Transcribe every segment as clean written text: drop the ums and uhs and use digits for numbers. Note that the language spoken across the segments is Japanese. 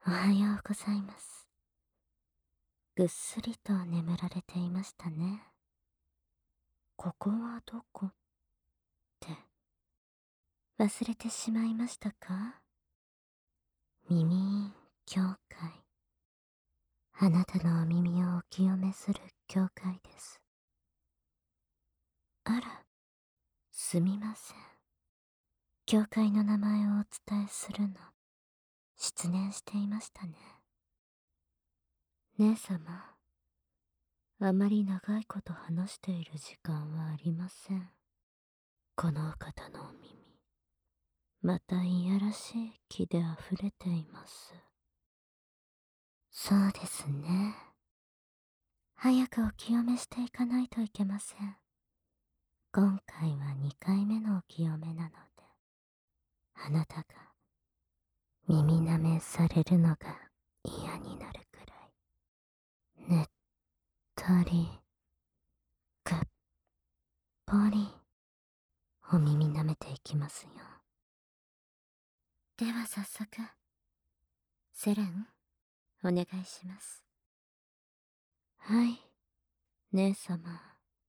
おはようございます。ぐっすりと眠られていましたね。ここはどこって忘れてしまいましたか？耳教会。あなたのお耳をお清めする教会です。あら、すみません。教会の名前をお伝えするの、失念していましたね。姉様、あまり長いこと話している時間はありません。このお方のお耳、またいやらしい気であふれています。そうですね。早くお清めしていかないといけません。今回は2回目のお清めなので、あなたが耳舐めされるのが嫌になるくらい、ねっとり、ぐっぽり、お耳舐めていきますよ。では早速、セレン、お願いします。はい、姉様。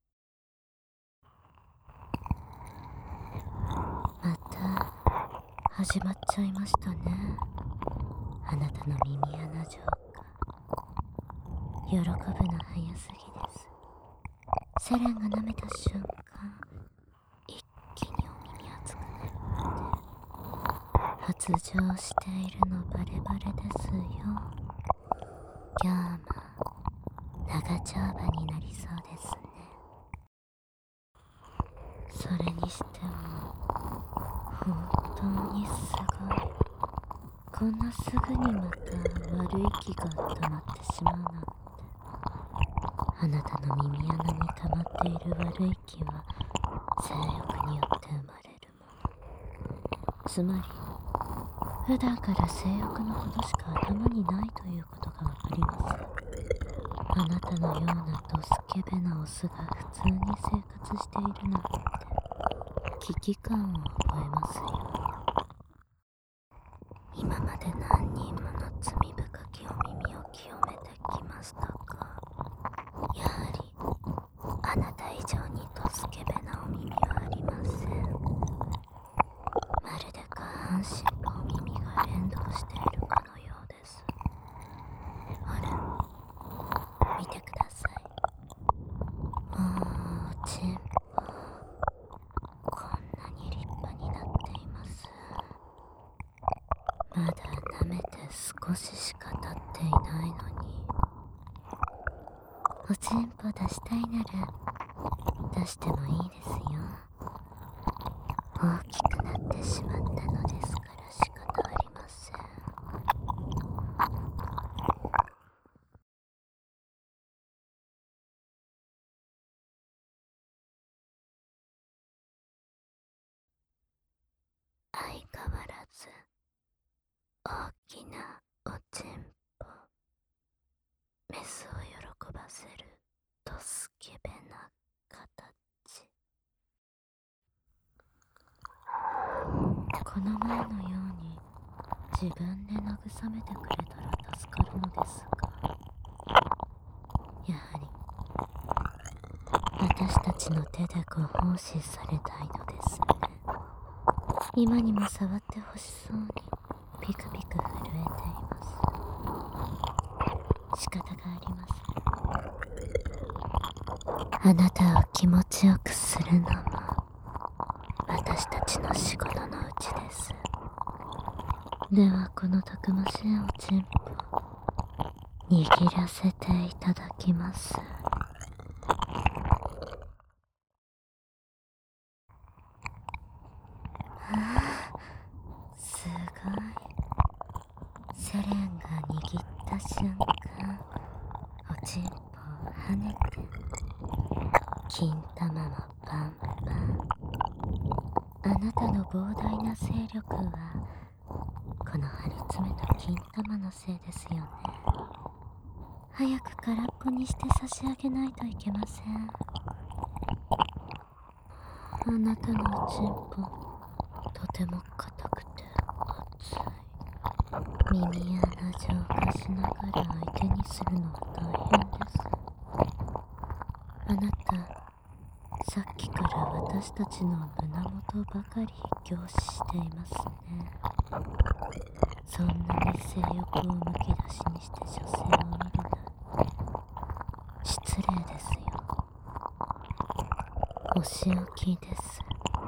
また始まっちゃいましたね。あなたの耳穴浄化。喜ぶの早すぎです。セレンが舐めた瞬間、一気にお耳熱くなるって発情しているのバレバレですよ。今日も長丁場になりそうですね。それにしても本当にすごい。こんなすぐにまた悪い気が溜まってしまうなんて。あなたの耳穴に溜まっている悪い気は性欲によって生まれるもの。つまり普段から性欲のことしか頭にないということがわかります。あなたのようなドスケベなオスが普通に生活しているなんて危機感を覚えますよ。今まで何人もの罪深きお耳を清めてきましたが、やはりあなた以上にドスケベなお耳はありません。まるで下半身とお耳が連動しているかのようです。ほら、見てください。おちんぽ、こんなに立派になっています。まだ舐めて少ししか経っていないのに。おちんぽ出したいなら出してもいいですよ。大きくなってしまったのですから仕方ありません。相変わらず大きなおちんぽ、メスを喜ばせるドスケベな形。この前のように自分で慰めてくれたら助かるのですが、やはり私たちの手でご奉仕されたいのですね。今にも触ってほしそうにピクピク震えています。仕方がありません。あなたを気持ちよくするのも私たちの仕事のうちです。ではこのたくましいおちんぽ握らせていただきます。すごい。セレンが握った瞬間、おちんぽを跳ねて金玉もパンパン。あなたの膨大な勢力はこの張り詰めた金玉のせいですよね。早く空っぽにして差し上げないといけません。あなたのおちんぽとても硬くて熱い。 耳穴浄化しながら相手にするのは大変です。あなた、さっきから私たちの胸元ばかり凝視していますね。そんなに性欲をむき出しにして女性を見るなんて失礼ですよ。お仕置きです。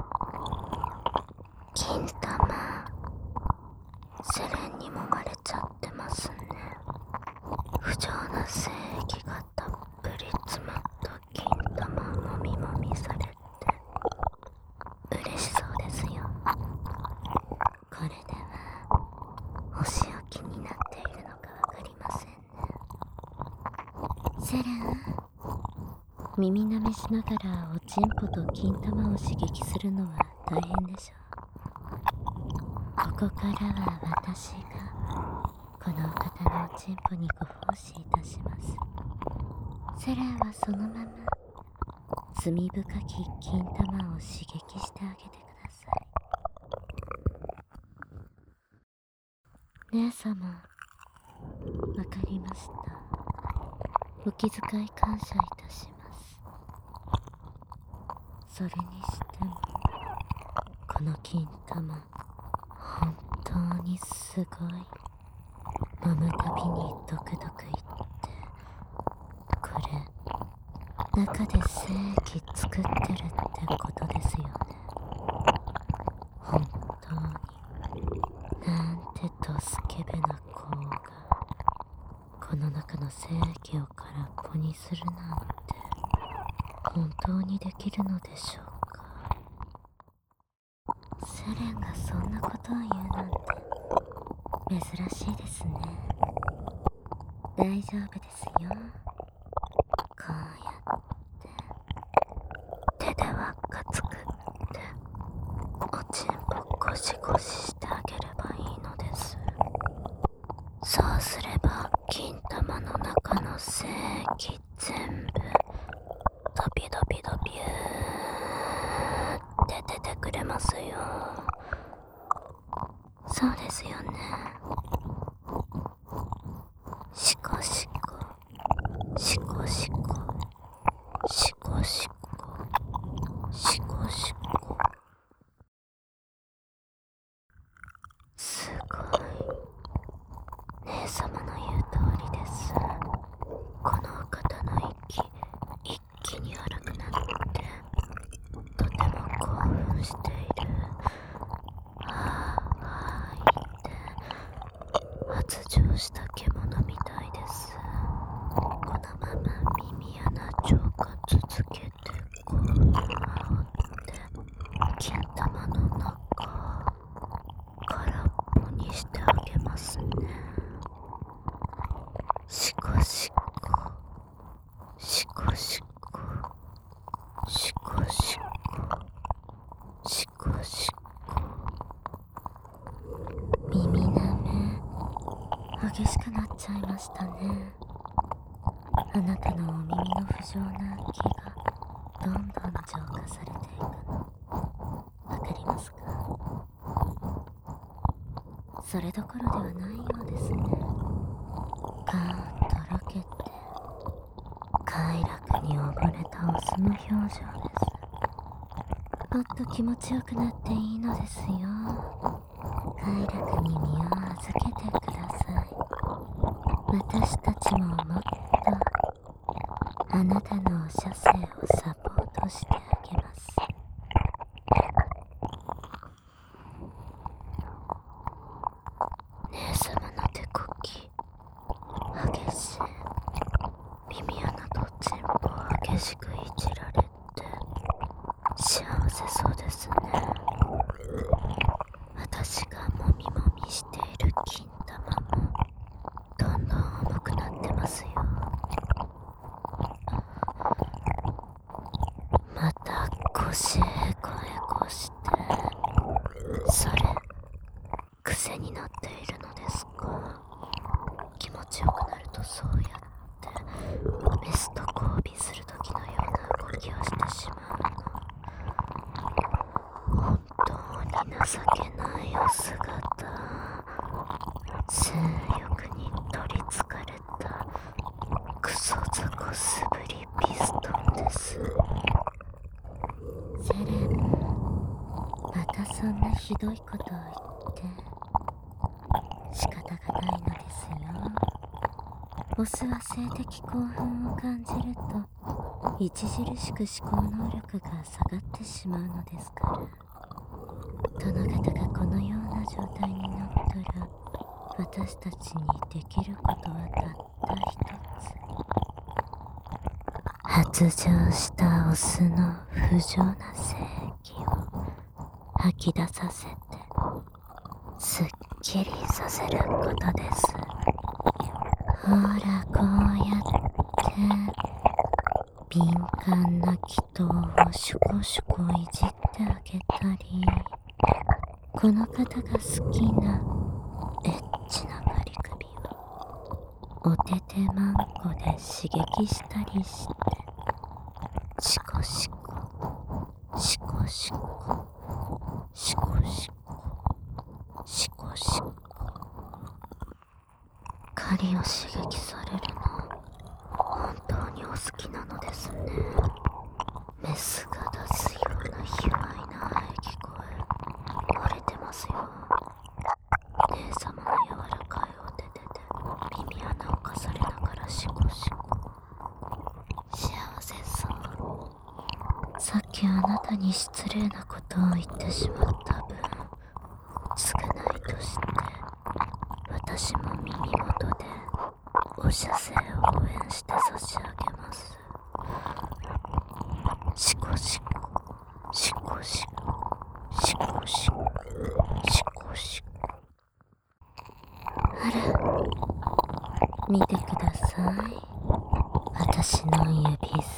金玉、セレンに揉まれちゃってますね。不浄な精液がたっぷり詰まった金玉もみもみされて嬉しそうですよ。これではお仕置きになっているのかわかりませんね。セレン、耳舐めしながらおちんぽと金玉を刺激するのは大変でしょう。ここからは私がこのお方のおちんぽにご奉仕いたします。セレンはそのまま罪深き金玉を刺激してあげてください。姉様、わかりました。お気遣い感謝いたします。それにしてもこの金玉、本当にすごい。飲むたびにドクドクいって、これ中で精液作ってるってことですよね。本当になんてドスケベな子がこの中の精液を空っぽにするなんて本当にできるのでしょうか。セレンがそんなことを言うなんて珍しいですね。大丈夫ですよ。こうやって手で輪っか作っておちんぽゴシゴシしてあげればいいのです。そうすれば金玉の中の精液全部ドビドビドビューって出てくれますよ。そうですよね。シコシコシコシコシコシコシコシコ。すごい。姉様の言う通りです。このお方の息一気に荒くなってとても興奮している。はぁはぁ言って発情した獣みたいです。このまま耳穴浄化続けて興奮を煽って金玉の中空っぽにしてあげますね。シコシコシコシコシコシコシコシコ。耳なめ激しくなっちゃいましたね。あなたのお耳の不浄な気がどんどん浄化されていくのわかりますか。それどころではないようですね。ガーッとろけて快楽に溺れたオスの表情です。もっと気持ちよくなっていいのですよ。快楽に身を預けてください。私たちももっとあなたのお射精をサポートしてあげます。姉様の手こき激しい。耳穴とチンポを激しくいじられて幸せそうですね。私がもみもみしている金玉もどんどん重くなってますよ。 ひどいことを言って仕方がないのですよ。オスは性的興奮を感じると著しく思考能力が下がってしまうのですから。殿方がこのような状態になったら私たちにできることはたった一つ。発情したオスの不浄な精液を吐き出させてすっきりさせることです。ほら、こうやって敏感な気筒をシュコシュコいじってあげたり、この方が好きなエッチなバリ首をお手手マンコで刺激したりして、シコシコシコシコシコシコシコシコ。狩りを刺激されるの本当にお好きなのですね。メスが出すような卑猥な喘ぎ声漏れてますよ。姉様の柔らかいお手手で耳穴をかされながらシコシコ。幸せそう。さっきあなたに失礼なことを言ってしまった分、償いとして私も耳元でお射精を応援して差し上げます。シコシコシコシコシコシコシコシコ。あら、見てください。私の指先に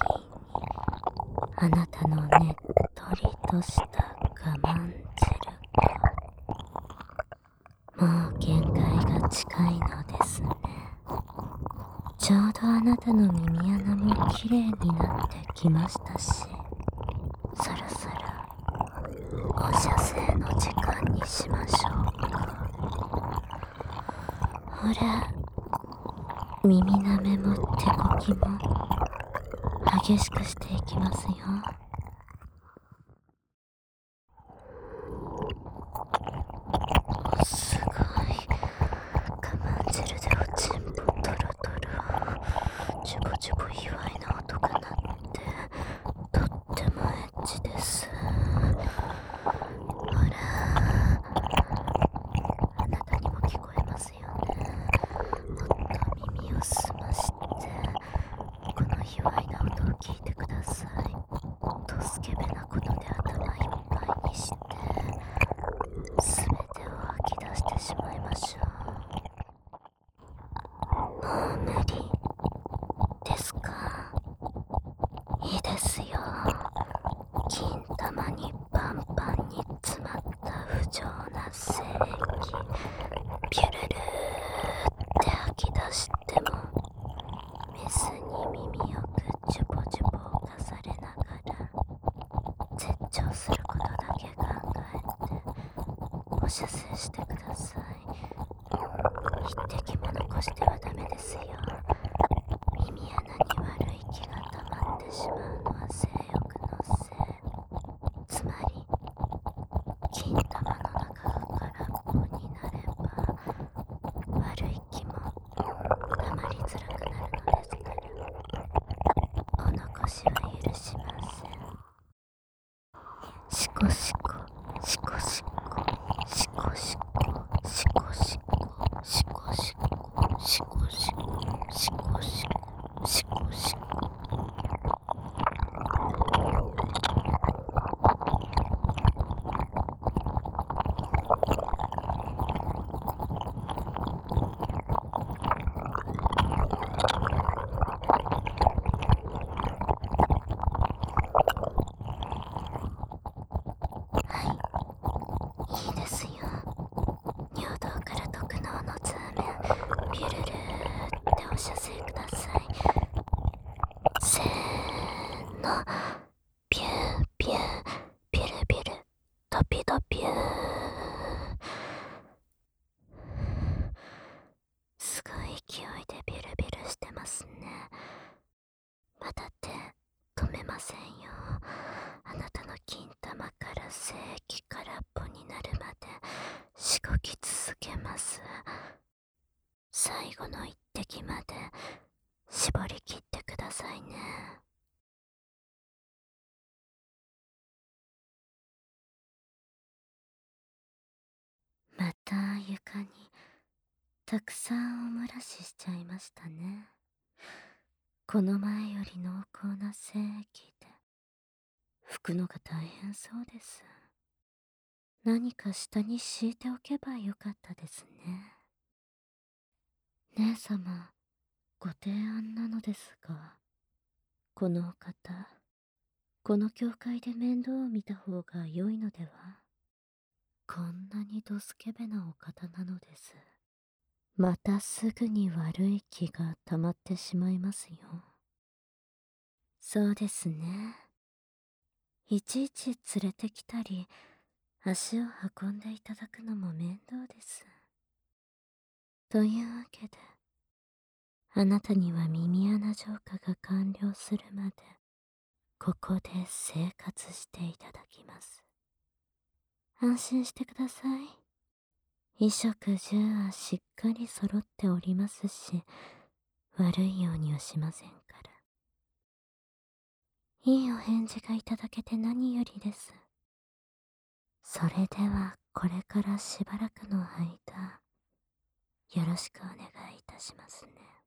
あなたのねっとりとした我慢汁がもう限界が近いのですね。ちょうどあなたの耳穴もきれいになってきましたし、そろそろお射精の時間にしましょうか。ほら、耳なめも手こきも激しくしていきますよ。すごい、我慢汁でおちんぽトロトロジュボジュボ卑猥な音が鳴ってとってもエッチです。ほら、あなたにも聞こえますよね。もっと耳を澄ましてこの卑猥な音を聞いてください。とスケベなことで頭いっぱいにしてすべてを吐き出してしまいましょう。もう無理ですか？いいですよ。金玉にパンパンに詰まった不浄な精液ピュルルーって吐き出してもメスに耳よくジュボジュボをかされながら絶頂することだけ考えてお射精してください。一滴も残してはダメですよ。耳穴に悪い気が溜まってしまうのは性欲のせい。つまり金玉の中が空っぽになれば悪い気も溜まりづらくなるのですから、お残しは許しません。シコシコシコシコシコシコシコシコシコシコシコシコシコシコシコシコ。いいですよ。尿道から特納の通面ピュルルーってお射精ください。せーの、ピューピューピュルピュルドピドピュー。すごい勢いでビュルビュルしてますね。まだって止めませんよ。あなたの金玉から精液空っぽにしこき続けます。最後の一滴まで絞り切ってくださいね。また床にたくさんお漏らししちゃいましたね。この前より濃厚な精液で拭くのが大変そうです。何か下に敷いておけばよかったですね。姉様、ご提案なのですが、このお方、この教会で面倒を見た方が良いのでは？こんなにドスケベなお方なのです。またすぐに悪い気が溜まってしまいますよ。そうですね。いちいち連れてきたり、足を運んでいただくのも面倒です。というわけで、あなたには耳穴浄化が完了するまで、ここで生活していただきます。安心してください。衣食住はしっかり揃っておりますし、悪いようにはしませんから。いいお返事がいただけて何よりです。それではこれからしばらくの間、よろしくお願いいたしますね。